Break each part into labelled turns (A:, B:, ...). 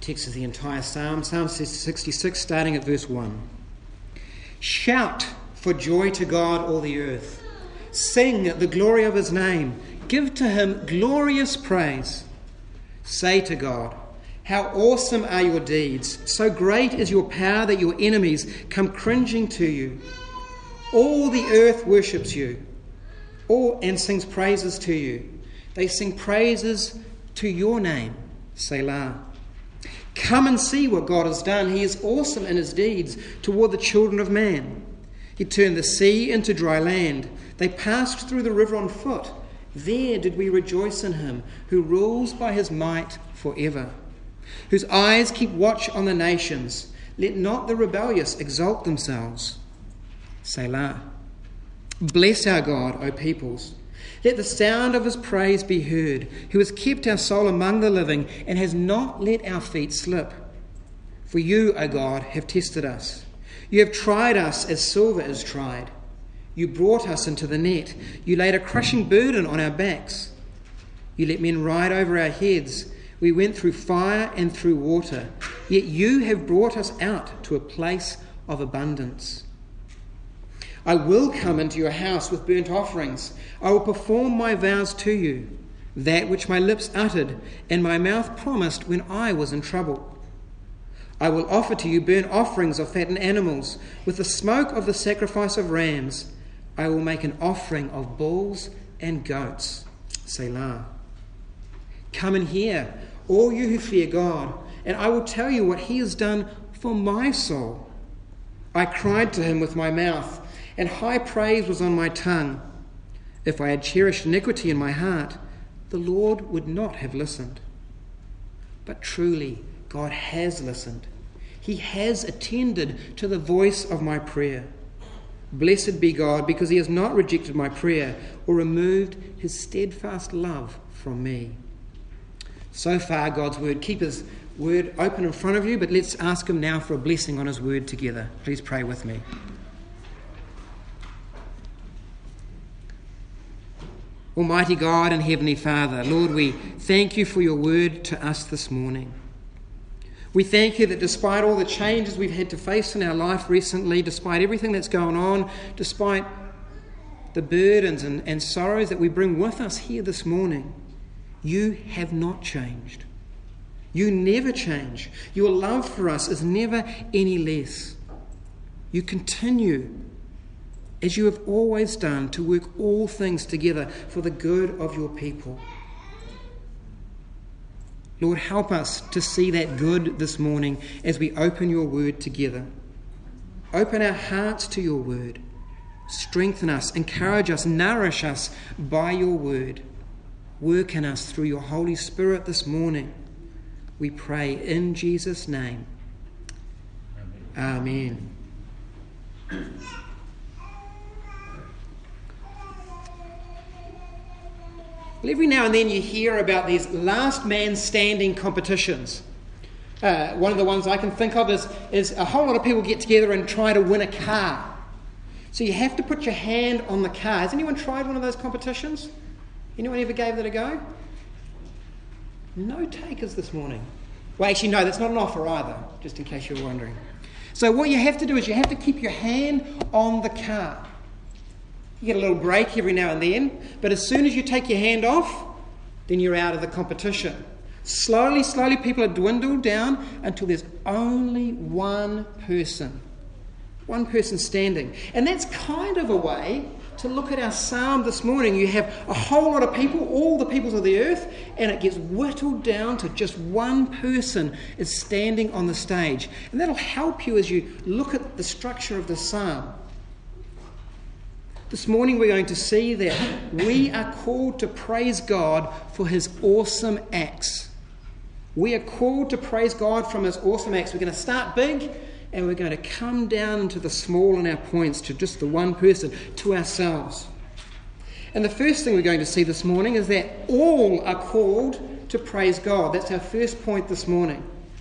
A: Text is the entire Psalm, Psalm 66, starting at verse 1. Shout for joy to God, all the earth. Sing the glory of his name. Give to him glorious praise. Say to God, how awesome are your deeds. So great is your power that your enemies come cringing to you. All the earth worships you and sings praises to you. They sing praises to your name, Selah. Come and see what God has done. He is awesome in his deeds toward the children of man. He turned the sea into dry land. They passed through the river on foot. There did we rejoice in him, who rules by his might forever, whose eyes keep watch on the nations. Let not the rebellious exalt themselves. Selah. Bless our God, O peoples. Let the sound of his praise be heard, who has kept our soul among the living and has not let our feet slip. For you, O God, have tested us. You have tried us as silver is tried. You brought us into the net. You laid a crushing burden on our backs. You let men ride over our heads. We went through fire and through water, yet you have brought us out to a place of abundance. I will come into your house with burnt offerings. I will perform my vows to you, that which my lips uttered and my mouth promised when I was in trouble. I will offer to you burnt offerings of fattened animals. With the smoke of the sacrifice of rams, I will make an offering of bulls and goats. Selah. Come and hear, all you who fear God, and I will tell you what he has done for my soul. I cried to him with my mouth, and high praise was on my tongue. If I had cherished iniquity in my heart, the Lord would not have listened. But truly, God has listened. He has attended to the voice of my prayer. Blessed be God, because he has not rejected my prayer or removed his steadfast love from me. So far, God's word. Keep his word open in front of you, but let's ask him now for a blessing on his word together. Please pray with me. Almighty God and Heavenly Father, Lord, we thank you for your word to us this morning. We thank you that despite all the changes we've had to face in our life recently, despite everything that's going on, despite the burdens and sorrows that we bring with us here this morning, you have not changed. You never change. Your love for us is never any less. You continue, as you have always done, to work all things together for the good of your people. Lord, help us to see that good this morning as we open your word together. Open our hearts to your word. Strengthen us, encourage us, nourish us by your word. Work in us through your Holy Spirit this morning. We pray in Jesus' name. Amen. Well, every now and then you hear about these last man standing competitions. One of the ones I can think of is a whole lot of people get together and try to win a car. So you have to put your hand on the car. Has anyone tried one of those competitions? Anyone ever gave that a go? No takers this morning. Well, actually, no, that's not an offer either, just in case you're wondering. So what you have to do is you have to keep your hand on the car. You get a little break every now and then, but as soon as you take your hand off, then you're out of the competition. Slowly, people are dwindled down until there's only one person standing. And that's kind of a way to look at our psalm this morning. You have a whole lot of people, all the peoples of the earth, and it gets whittled down to just one person is standing on the stage. And that'll help you as you look at the structure of the psalm. This morning we're going to see that we are called to praise God for his awesome acts. We are called to praise God from his awesome acts. We're going to start big and we're going to come down into the small in our points to just the one person, to ourselves. And the first thing we're going to see this morning is that all are called to praise God. That's our first point this morning.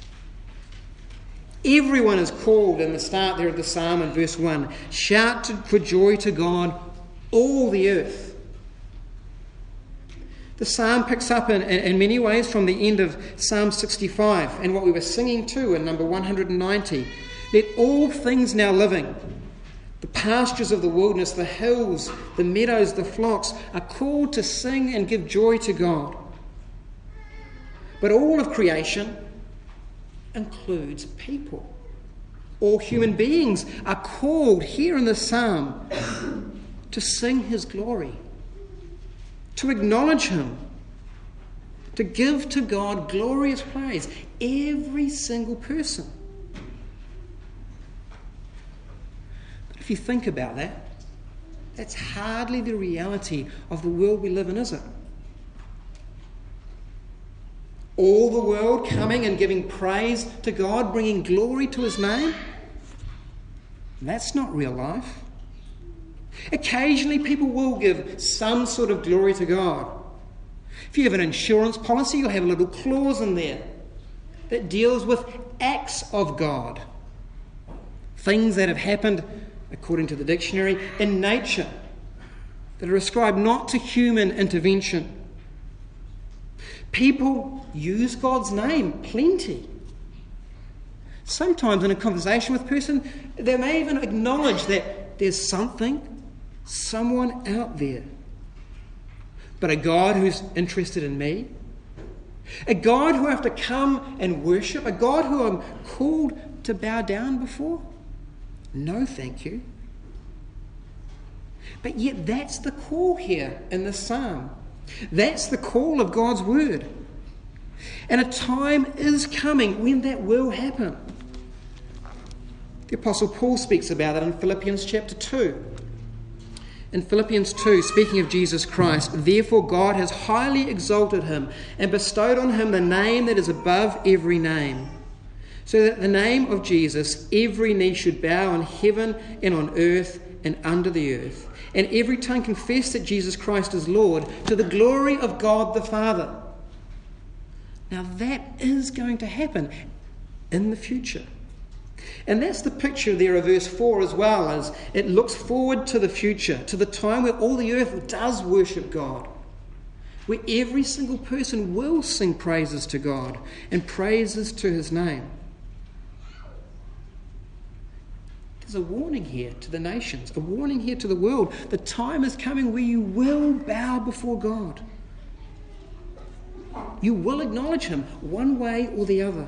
A: Everyone is called in the start there of the psalm in verse 1. Shout for joy to God, all the earth. The psalm picks up in many ways from the end of Psalm 65 and what we were singing to in number 190. Let all things now living, the pastures of the wilderness, the hills, the meadows, the flocks, are called to sing and give joy to God. But all of creation includes people. All human beings are called here in the psalm to sing his glory, to acknowledge him, to give to God glorious praise. Every single person. But if you think about that, that's hardly the reality of the world we live in, is it? All the world coming and giving praise to God, bringing glory to his name? That's not real life. Occasionally people will give some sort of glory to God. If you have an insurance policy, you'll have a little clause in there that deals with acts of God. Things that have happened, according to the dictionary, in nature, that are ascribed not to human intervention. People use God's name plenty. Sometimes in a conversation with a person, they may even acknowledge that there's someone out there. But a God who's interested in me, a God who I have to come and worship, a God who I'm called to bow down before? No, thank you. But yet that's the call here in the psalm. That's the call of God's word. And a time is coming when that will happen. The Apostle Paul speaks about it in Philippians chapter 2. In Philippians 2, speaking of Jesus Christ, therefore God has highly exalted him and bestowed on him the name that is above every name, so that the name of Jesus every knee should bow in heaven and on earth and under the earth, and every tongue confess that Jesus Christ is Lord, to the glory of God the Father. Now that is going to happen in the future. And that's the picture there of verse 4 as well, as it looks forward to the future, to the time where all the earth does worship God, where every single person will sing praises to God and praises to his name. There's a warning here to the nations, a warning here to the world. The time is coming where you will bow before God. You will acknowledge him one way or the other.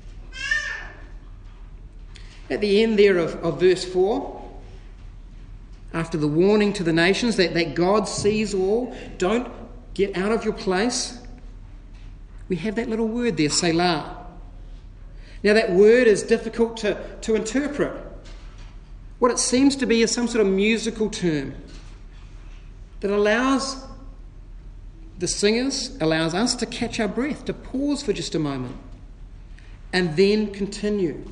A: At the end there of verse 4, after the warning to the nations that God sees all, don't get out of your place, we have that little word there, Selah. Now that word is difficult to interpret. What it seems to be is some sort of musical term that allows the singers, allows us to catch our breath, to pause for just a moment, and then continue.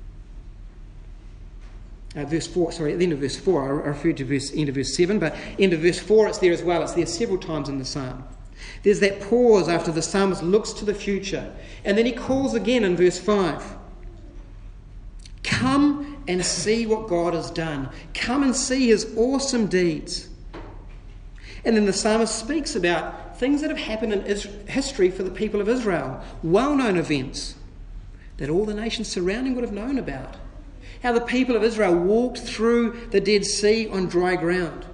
A: Verse 4, sorry, at the end of verse 4, I referred to end of verse 7, but end of verse 4 it's there as well. It's there several times in the psalm. There's that pause after the psalmist looks to the future, and then he calls again in verse 5. Come and see what God has done. Come and see his awesome deeds. And then the psalmist speaks about things that have happened in history for the people of Israel, well-known events that all the nations surrounding would have known about. How the people of Israel walked through the Dead Sea on dry ground.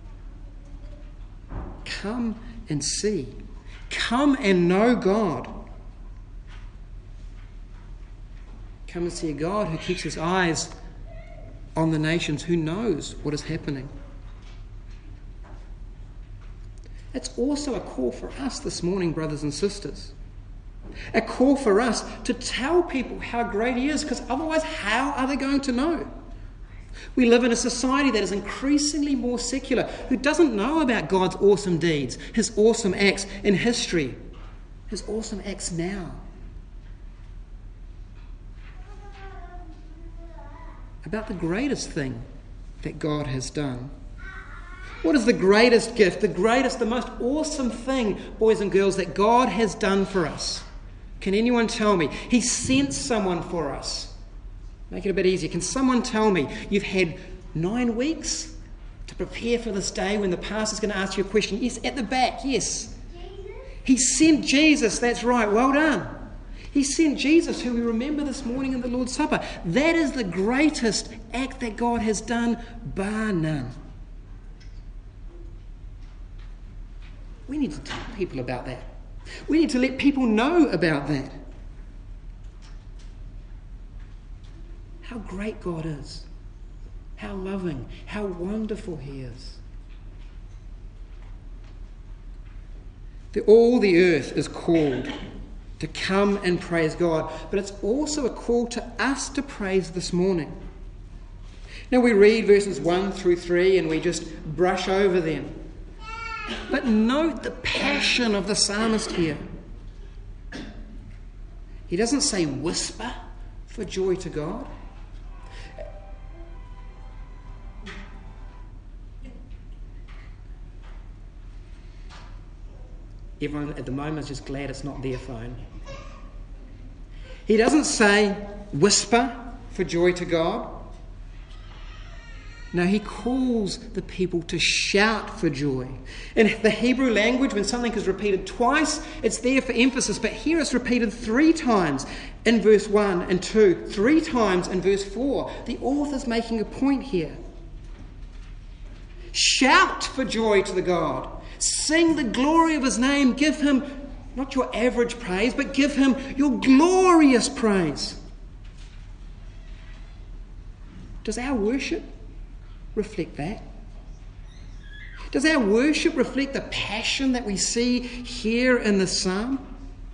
A: Come and see. Come and know God. Come and see a God who keeps his eyes on the nations, who knows what is happening. It's also a call for us this morning, brothers and sisters. A call for us to tell people how great he is, because otherwise how are they going to know? We live in a society that is increasingly more secular, who doesn't know about God's awesome deeds, his awesome acts in history, his awesome acts now. About the greatest thing that God has done. What is the greatest gift, the most awesome thing, boys and girls, that God has done for us? Can anyone tell me? He sent someone for us. Make it a bit easier. Can someone tell me you've had 9 weeks to prepare for this day when the pastor's going to ask you a question? Yes, at the back, yes. He sent Jesus, that's right, well done. He sent Jesus, who we remember this morning in the Lord's Supper. That is the greatest act that God has done, bar none. We need to tell people about that. We need to let people know about that. How great God is. How loving, how wonderful He is. All the earth is called to come and praise God, but it's also a call to us to praise this morning. Now we read verses 1 through 3 and we just brush over them. But note the passion of the psalmist here. He doesn't say whisper for joy to God. Everyone at the moment is just glad it's not their phone. He doesn't say whisper for joy to God. No, he calls the people to shout for joy. In the Hebrew language, when something is repeated twice, it's there for emphasis. But here it's repeated 3 times in verse 1 and 2, 3 times in verse 4. The author's making a point here. Shout for joy to the God. Sing the glory of His name. Give Him not your average praise, but give Him your glorious praise. Does our worship reflect that? Does our worship reflect the passion that we see here in the psalm?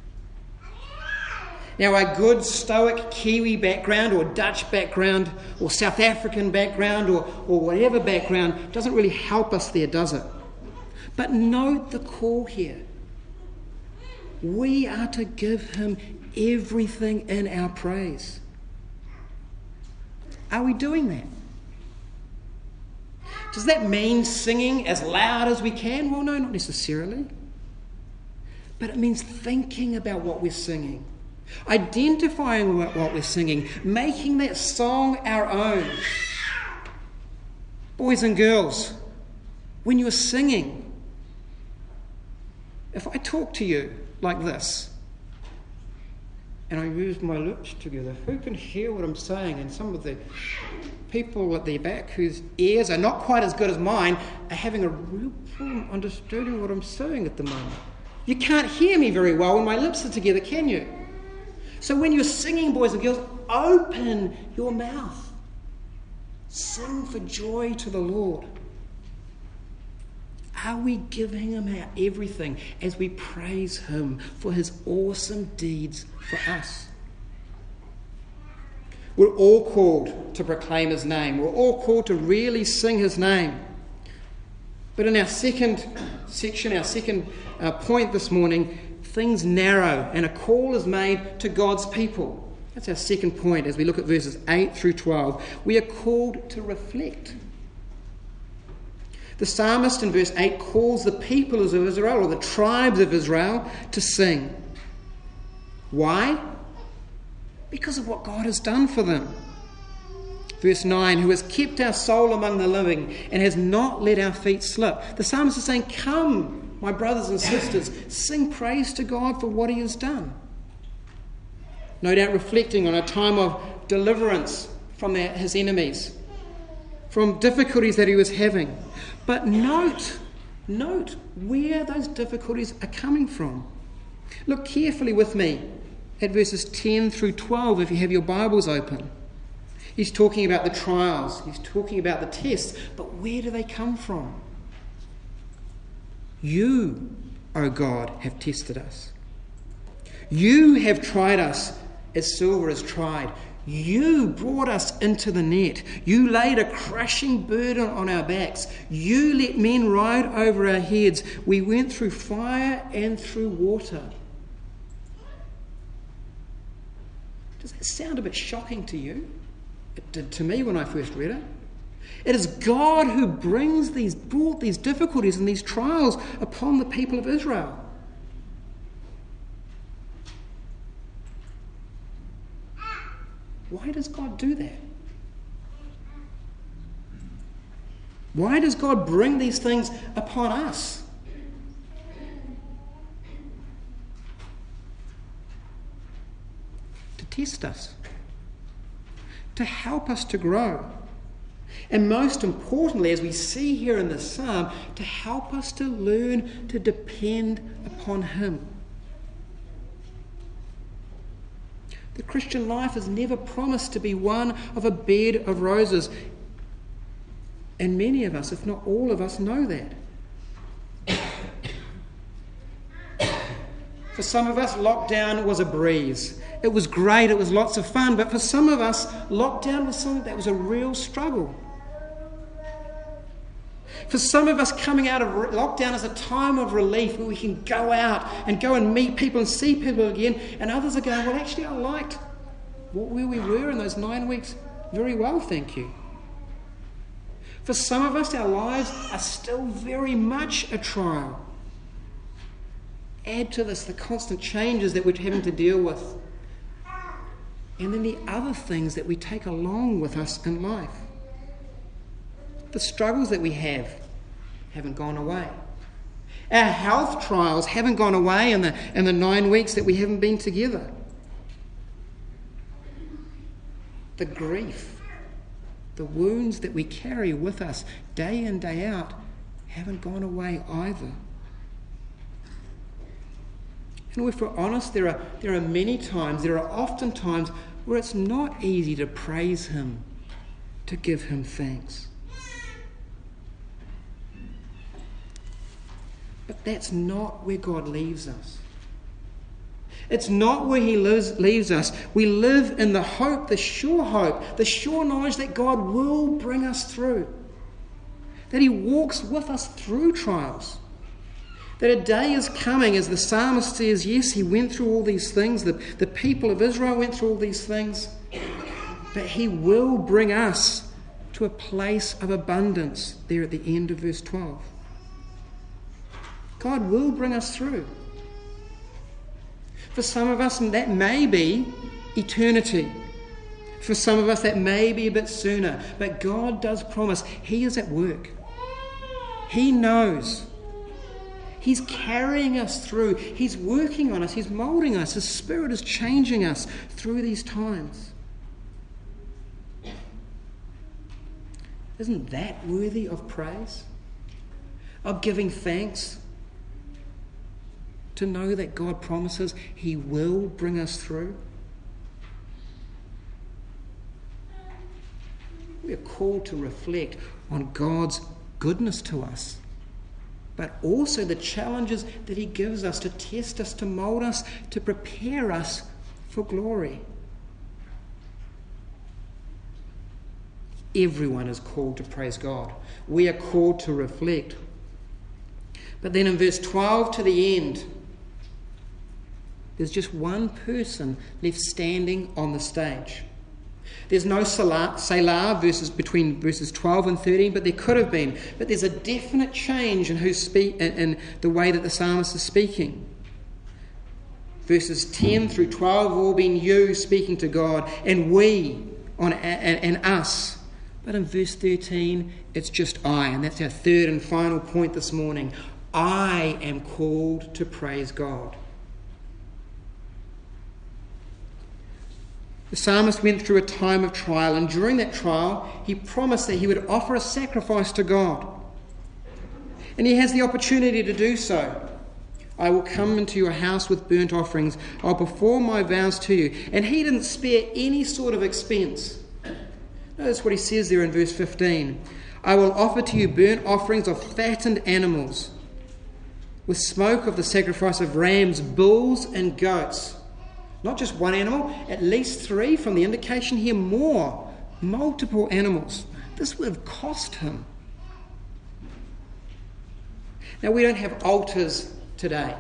A: Now, our good stoic Kiwi background or Dutch background or South African background or whatever background doesn't really help us there, does it? But note the call here. We are to give Him everything in our praise. Are we doing that? Does that mean singing as loud as we can? Well, no, not necessarily. But it means thinking about what we're singing, identifying what we're singing, making that song our own. Boys and girls, when you're singing, if I talk to you like this, and I use my lips together, who can hear what I'm saying? And some of the people at the back whose ears are not quite as good as mine are having a real problem understanding what I'm saying at the moment. You can't hear me very well when my lips are together, can you? So when you're singing, boys and girls, open your mouth. Sing for joy to the Lord. Are we giving Him our everything as we praise Him for His awesome deeds for us? We're all called to proclaim His name. We're all called to really sing His name. But in our second section, our second point this morning, things narrow and a call is made to God's people. That's our second point as we look at verses 8 through 12. We are called to reflect. The psalmist in verse 8 calls the people of Israel, or the tribes of Israel, to sing. Why? Because of what God has done for them. Verse 9, who has kept our soul among the living and has not let our feet slip. The psalmist is saying, come, my brothers and sisters, sing praise to God for what He has done. No doubt reflecting on a time of deliverance from his enemies, from difficulties that he was having. But note where those difficulties are coming from. Look carefully with me at verses 10 through 12 if you have your Bibles open. He's talking about the trials, he's talking about the tests, but where do they come from? You, O God, have tested us. You have tried us as silver is tried. You brought us into the net. You laid a crushing burden on our backs. You let men ride over our heads. We went through fire and through water. Does that sound a bit shocking to you? It did to me when I first read it. It is God who brought these difficulties and these trials upon the people of Israel. Why does God do that? Why does God bring these things upon us? test us, to help us to grow. And most importantly, as we see here in this psalm, to help us to learn to depend upon Him. The Christian life is never promised to be one of a bed of roses. And many of us, if not all of us, know that. For some of us, lockdown was a breeze. It was great, it was lots of fun, but for some of us, lockdown was something that was a real struggle. For some of us, coming out of lockdown is a time of relief where we can go out and go and meet people and see people again, and others are going, well, actually, I liked where we were in those 9 weeks very well, thank you. For some of us, our lives are still very much a trial. Add to this the constant changes that we're having to deal with. And then the other things that we take along with us in life. The struggles that we haven't gone away. Our health trials haven't gone away in the 9 weeks that we haven't been together. The grief, the wounds that we carry with us day in, day out haven't gone away either. And if we're honest, there are many times, there are often times where it's not easy to praise Him, to give Him thanks. But that's not where God leaves us. It's not where He leaves us. We live in the hope, the sure knowledge that God will bring us through. That He walks with us through trials. That a day is coming, as the psalmist says, yes, he went through all these things, the people of Israel went through all these things, but He will bring us to a place of abundance there at the end of verse 12. God will bring us through. For some of us, that may be eternity. For some of us, that may be a bit sooner. But God does promise He is at work. He knows. He's carrying us through. He's working on us. He's moulding us. His Spirit is changing us through these times. Isn't that worthy of praise? Of giving thanks? To know that God promises He will bring us through? We are called to reflect on God's goodness to us, but also the challenges that He gives us to test us, to mould us, to prepare us for glory. Everyone is called to praise God. We are called to reflect. But then in verse 12 to the end, there's just one person left standing on the stage. There's no Selah between verses 12 and 13, but there could have been. But there's a definite change in in the way that the psalmist is speaking. Verses 10 through 12 have all been you speaking to God, and we and us. But in verse 13, it's just I, and that's our third and final point this morning. I am called to praise God. The psalmist went through a time of trial, and during that trial, he promised that he would offer a sacrifice to God. And he has the opportunity to do so. I will come into your house with burnt offerings. I'll perform my vows to you. And he didn't spare any sort of expense. Notice what he says there in verse 15. I will offer to you burnt offerings of fattened animals, with smoke of the sacrifice of rams, bulls, and goats. Not just one animal, at least 3 from the indication here, more, multiple animals. This would have cost him. Now, we don't have altars today,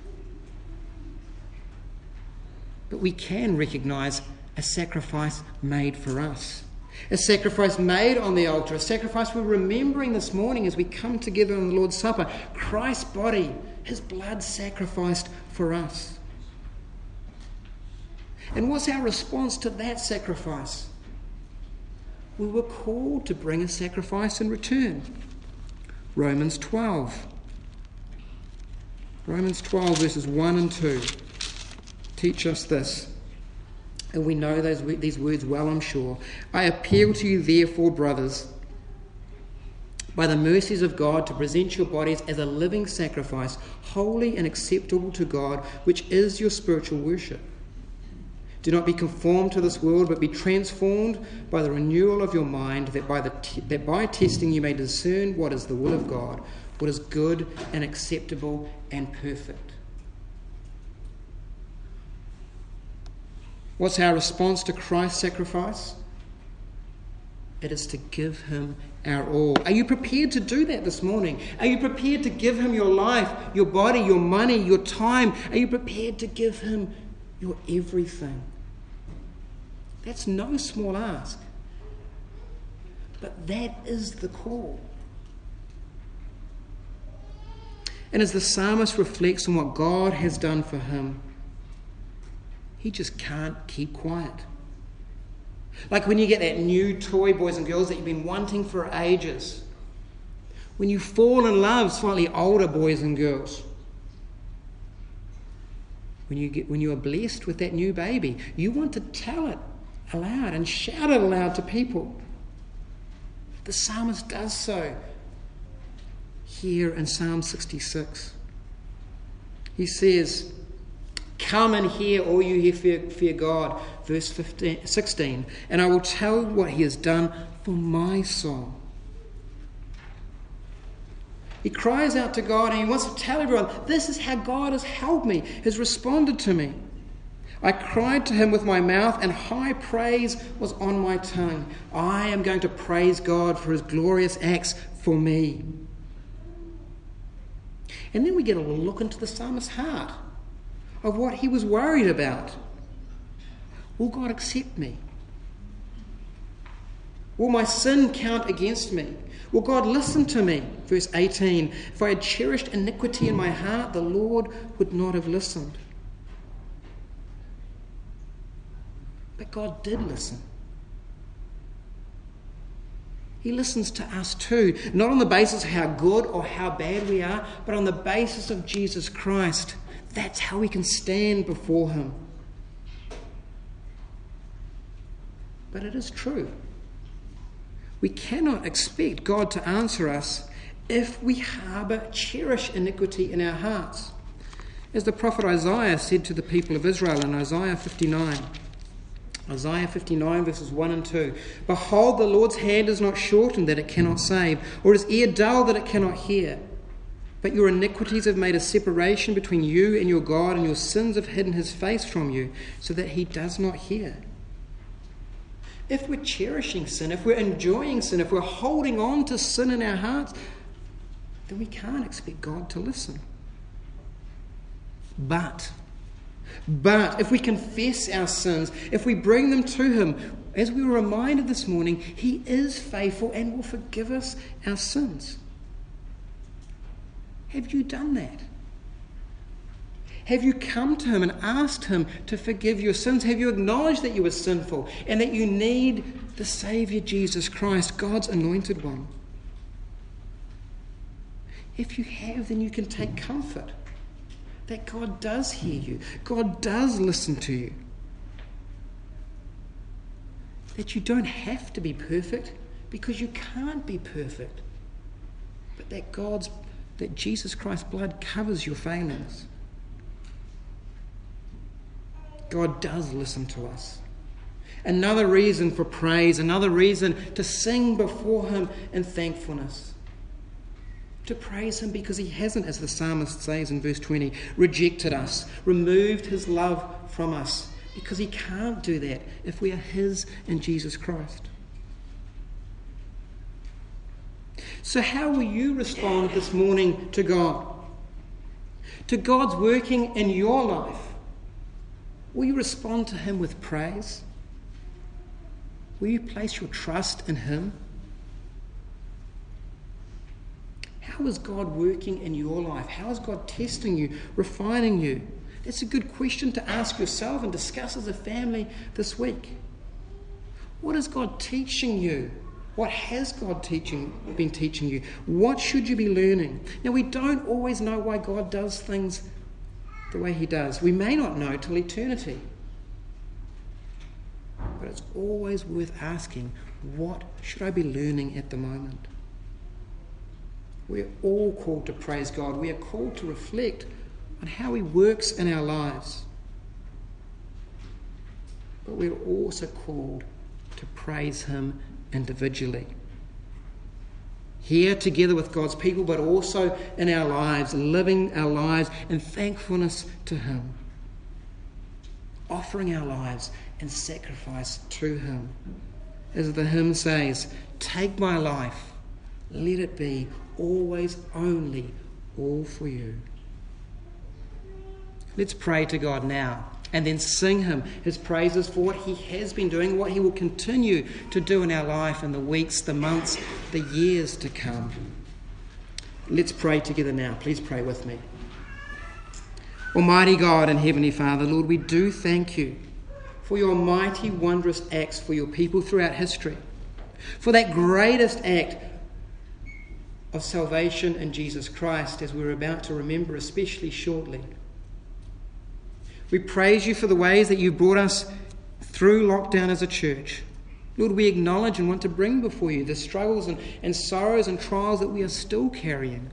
A: but we can recognise a sacrifice made for us. A sacrifice made on the altar, a sacrifice we're remembering this morning as we come together on the Lord's Supper. Christ's body, His blood sacrificed for us. And what's our response to that sacrifice? We were called to bring a sacrifice in return. Romans 12. Romans 12 verses 1 and 2 teach us this. And we know these words well, I'm sure. I appeal to you, therefore, brothers, by the mercies of God, to present your bodies as a living sacrifice, holy and acceptable to God, which is your spiritual worship. Do not be conformed to this world, but be transformed by the renewal of your mind, that by testing you may discern what is the will of God, what is good and acceptable and perfect. What's our response to Christ's sacrifice? It is to give him our all. Are you prepared to do that this morning? Are you prepared to give him your life, your body, your money, your time? Are you prepared to give him your everything? That's no small ask. But that is the call. And as the psalmist reflects on what God has done for him, he just can't keep quiet. Like when you get that new toy, boys and girls, that you've been wanting for ages. When you fall in love, slightly older boys and girls. When you are blessed with that new baby, you want to tell it aloud and shout it aloud to people. The psalmist does so here in Psalm 66. He says, "Come and hear, all you who fear God," verse 16, "and I will tell what he has done for my soul." He cries out to God and he wants to tell everyone, this is how God has helped me, has responded to me. I cried to him with my mouth, and high praise was on my tongue. I am going to praise God for his glorious acts for me. And then we get a look into the psalmist's heart of what he was worried about. Will God accept me? Will my sin count against me? Will God listen to me? Verse 18, if I had cherished iniquity in my heart, the Lord would not have listened. But God did listen. He listens to us too, not on the basis of how good or how bad we are, but on the basis of Jesus Christ. That's how we can stand before him. But it is true. We cannot expect God to answer us if we cherish iniquity in our hearts. As the prophet Isaiah said to the people of Israel in Isaiah 59, Isaiah 59 verses 1 and 2, "Behold, the Lord's hand is not shortened that it cannot save, or his ear dull that it cannot hear. But your iniquities have made a separation between you and your God, and your sins have hidden his face from you, so that he does not hear." If we're cherishing sin, if we're enjoying sin, if we're holding on to sin in our hearts, then we can't expect God to listen. But if we confess our sins, if we bring them to him, as we were reminded this morning, he is faithful and will forgive us our sins. Have you done that? Have you come to him and asked him to forgive your sins? Have you acknowledged that you were sinful and that you need the Saviour Jesus Christ, God's anointed one? If you have, then you can take comfort that God does hear you. God does listen to you. That you don't have to be perfect because you can't be perfect. But that Jesus Christ's blood covers your failings. God does listen to us. Another reason for praise, another reason to sing before him in thankfulness. To praise him because he hasn't, as the psalmist says in verse 20, rejected us, removed his love from us, because he can't do that if we are his in Jesus Christ. So how will you respond this morning to God? To God's working in your life? Will you respond to him with praise? Will you place your trust in him? How is God working in your life? How is God testing you, refining you? That's a good question to ask yourself and discuss as a family this week. What is God teaching you? What has God been teaching you? What should you be learning? Now, we don't always know why God does things the way he does. We may not know till eternity. but it's always worth asking, what should I be learning at the moment? We're all called to praise God. We are called to reflect on how He works in our lives. But we're also called to praise Him individually. Here together with God's people, but also in our lives, living our lives in thankfulness to Him. Offering our lives in sacrifice to Him. As the hymn says, take my life, let it be always only all for you. Let's pray to God now and then sing Him His praises for what He has been doing, what He will continue to do in our life in the weeks, the months, the years to come. Let's pray together now. Please pray with me. Almighty God and Heavenly Father, Lord, we do thank You for Your mighty, wondrous acts for Your people throughout history, for that greatest act of salvation in Jesus Christ, as we're about to remember, especially shortly. We praise You for the ways that You brought us through lockdown as a church. Lord, we acknowledge and want to bring before You the struggles and sorrows and trials that we are still carrying.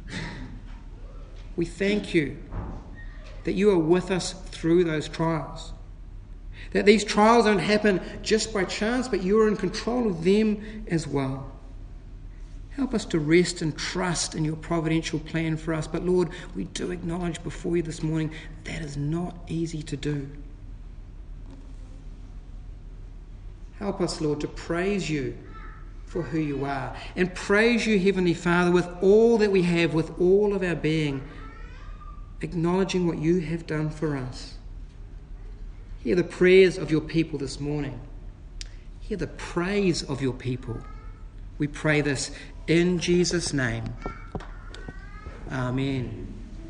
A: We thank You that You are with us through those trials. That these trials don't happen just by chance, but You are in control of them as well. Help us to rest and trust in Your providential plan for us. But Lord, we do acknowledge before You this morning that is not easy to do. Help us, Lord, to praise You for who You are, and praise You, Heavenly Father, with all that we have, with all of our being, acknowledging what You have done for us. Hear the prayers of Your people this morning. Hear the praise of Your people. We pray this in Jesus' name. Amen.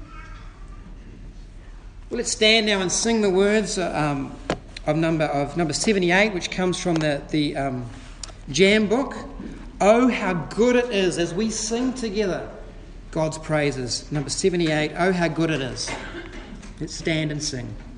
A: Well, let's stand now and sing the words of number 78, which comes from the Jam book. Oh, how good it is, as we sing together God's praises. Number 78, oh, how good it is. Let's stand and sing.